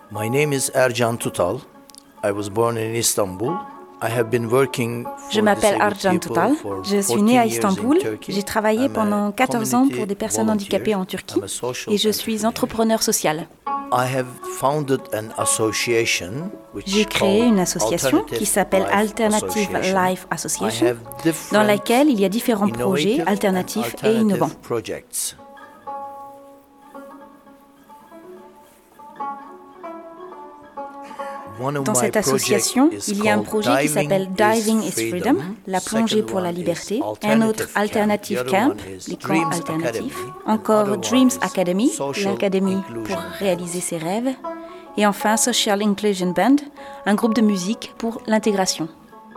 My name is Ercan Tutal. I was born in Istanbul. I have been working Je m'appelle Ercan Tutal, je suis né à Istanbul, j'ai travaillé pendant 14 ans pour des personnes handicapées en Turquie et je suis entrepreneur social. J'ai créé une association qui s'appelle Alternative Life Association, dans laquelle il y a différents projets alternatifs et innovants. Dans cette association, il y a un projet qui s'appelle Diving is Freedom, la plongée pour la liberté, un autre Alternative Camp, les camps alternatifs, encore Dreams Academy, l'académie pour réaliser ses rêves, et enfin Social Inclusion Band, un groupe de musique pour l'intégration.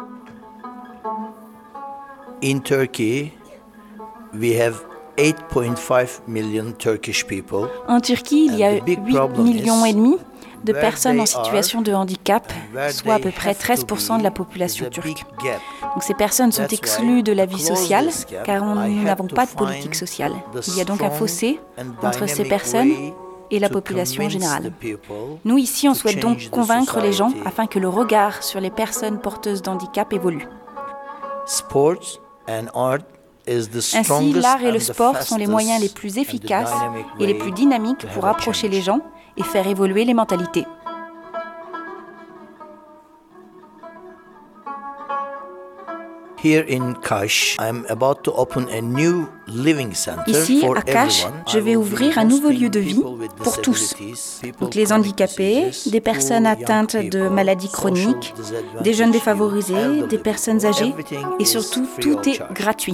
In Turkey, we have 8.5 million Turkish people. En Turquie, il y a 8,5 millions de personnes en situation de handicap, soit à peu près 13% de la population turque. Donc ces personnes sont exclues de la vie sociale car nous n'avons pas de politique sociale. Il y a donc un fossé entre ces personnes et la population générale. Nous ici, on souhaite donc convaincre les gens afin que le regard sur les personnes porteuses d'handicap évolue. Ainsi, l'art et le sport sont les moyens les plus efficaces et les plus dynamiques pour approcher les gens et faire évoluer les mentalités. Ici, à Kaş, je vais ouvrir un nouveau lieu de vie pour tous. Donc les handicapés, des personnes atteintes de maladies chroniques, des jeunes défavorisés, des personnes âgées, et surtout, tout est gratuit.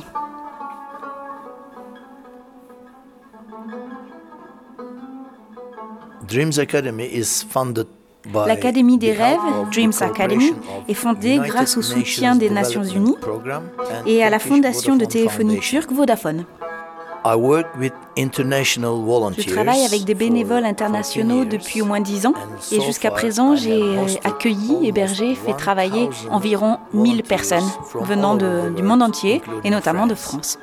L'Académie des rêves, Dreams Academy, est fondée grâce au soutien des Nations Unies et à la fondation de téléphonie turque Vodafone. Je travaille avec des bénévoles internationaux depuis au moins 10 ans et jusqu'à présent, j'ai accueilli, hébergé, fait travailler environ 1000 personnes venant du monde entier et notamment de France.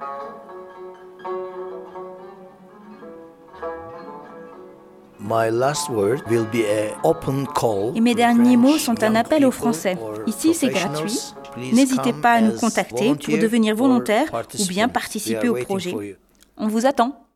Et mes derniers mots sont un appel aux Français. Ici, c'est gratuit. N'hésitez pas à nous contacter pour devenir volontaire ou bien participer au projet. On vous attend.